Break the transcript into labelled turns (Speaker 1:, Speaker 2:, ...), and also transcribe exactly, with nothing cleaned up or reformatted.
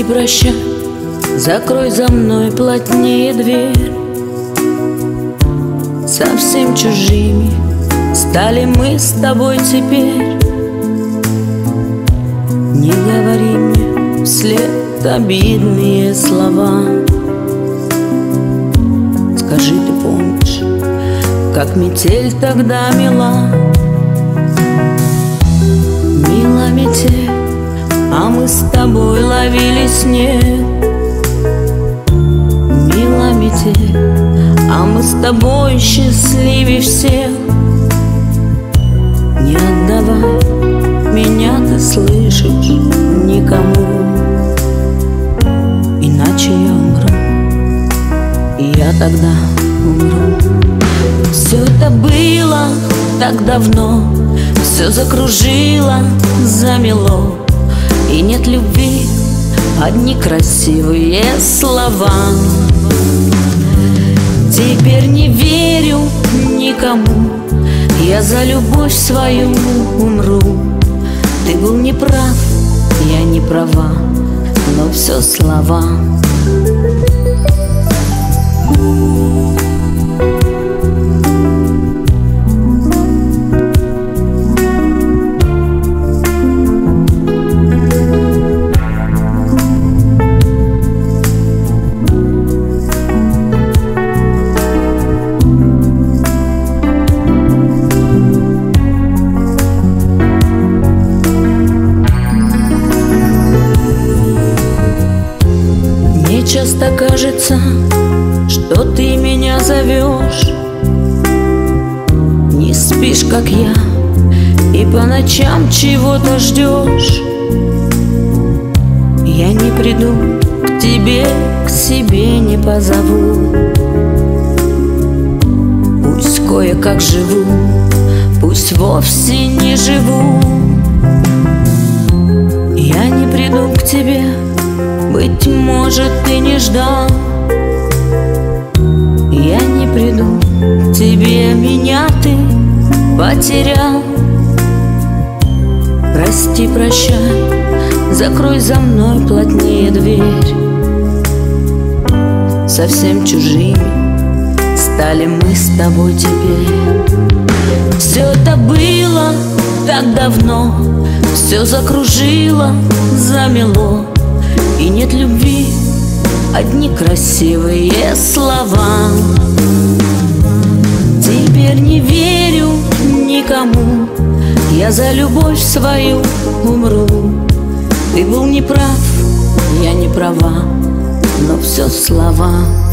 Speaker 1: прощай, закрой за мной плотнее дверь. Совсем чужими стали мы с тобой теперь. Не говори мне вслед обидные слова. Скажи, ты помнишь, как метель тогда мила? Мила метель, а мы с тобой ловили снег. Мила метель, а мы с тобой счастливее всех. Не отдавай меня, ты слышишь, никому, иначе я умру, и я тогда умру. Все это было так давно, все закружило, замело, и нет любви, одни красивые слова. Теперь не верю никому, я за любовь свою умру. Ты был неправ, я не права, но все слова. Часто кажется, что ты меня зовешь. Не спишь, как я, и по ночам чего-то ждешь. Я не приду к тебе, к себе не позову. Пусть кое-как живу, пусть вовсе не живу. Я не приду к тебе, быть может, ты не ждал. Я не приду к тебе, меня ты потерял. Прости, прощай, закрой за мной плотнее дверь. Совсем чужими стали мы с тобой теперь. Все это было так давно, все закружило, замело, и нет любви, одни красивые слова. Теперь не верю никому, я за любовь свою умру. Ты был неправ, я не права, но все слова.